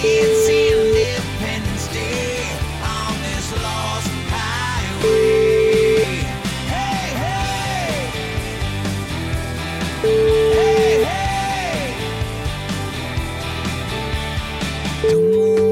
It's Independence Day on this lost highway. Hey, hey! Hey, hey! Don't move.